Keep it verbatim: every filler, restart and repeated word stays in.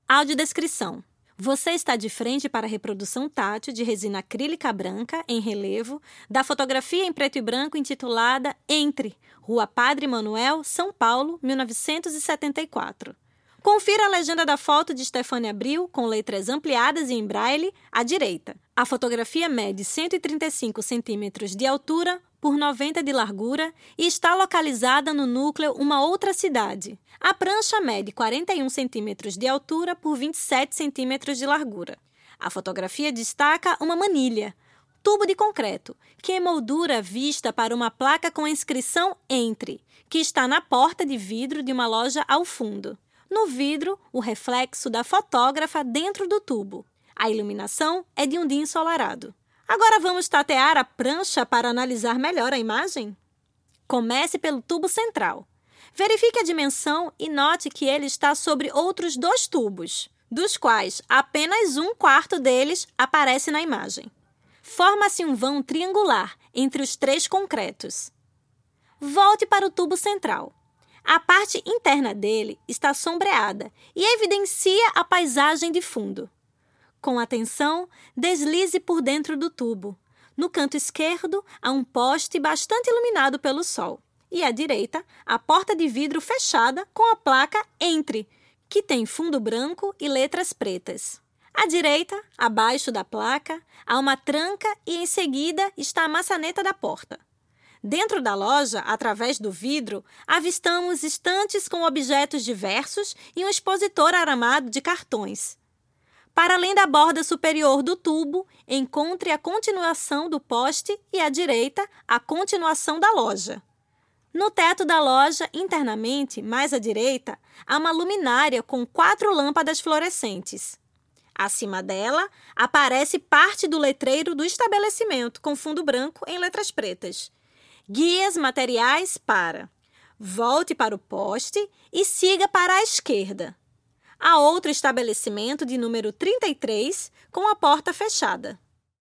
Audiodescrição. Você está de frente para a reprodução tátil de resina acrílica branca, em relevo, da fotografia em preto e branco intitulada Entre, Rua Padre Manuel, São Paulo, mil novecentos e setenta e quatro. Confira a legenda da foto de Stefânia Abril, com letras ampliadas e em braille, à direita. A fotografia mede cento e trinta e cinco centímetros de altura por noventa de largura e está localizada no núcleo uma outra cidade. A prancha mede quarenta e um centímetros de altura por vinte e sete centímetros de largura. A fotografia destaca uma manilha, tubo de concreto, que emoldura a vista para uma placa com a inscrição Entre, que está na porta de vidro de uma loja ao fundo. No vidro, o reflexo da fotógrafa dentro do tubo. A iluminação é de um dia ensolarado. Agora vamos tatear a prancha para analisar melhor a imagem? Comece pelo tubo central. Verifique a dimensão e note que ele está sobre outros dois tubos, dos quais apenas um quarto deles aparece na imagem. Forma-se um vão triangular entre os três concretos. Volte para o tubo central. A parte interna dele está sombreada e evidencia a paisagem de fundo. Com atenção, deslize por dentro do tubo. No canto esquerdo, há um poste bastante iluminado pelo sol. E à direita, a porta de vidro fechada com a placa Entre, que tem fundo branco e letras pretas. À direita, abaixo da placa, há uma tranca e em seguida está a maçaneta da porta. Dentro da loja, através do vidro, avistamos estantes com objetos diversos e um expositor aramado de cartões. Para além da borda superior do tubo, encontre a continuação do poste e, à direita, a continuação da loja. No teto da loja, internamente, mais à direita, há uma luminária com quatro lâmpadas fluorescentes. Acima dela, aparece parte do letreiro do estabelecimento, com fundo branco em letras pretas. Guias materiais para. Volte para o poste e siga para a esquerda. Há outro estabelecimento de número trinta e três com a porta fechada.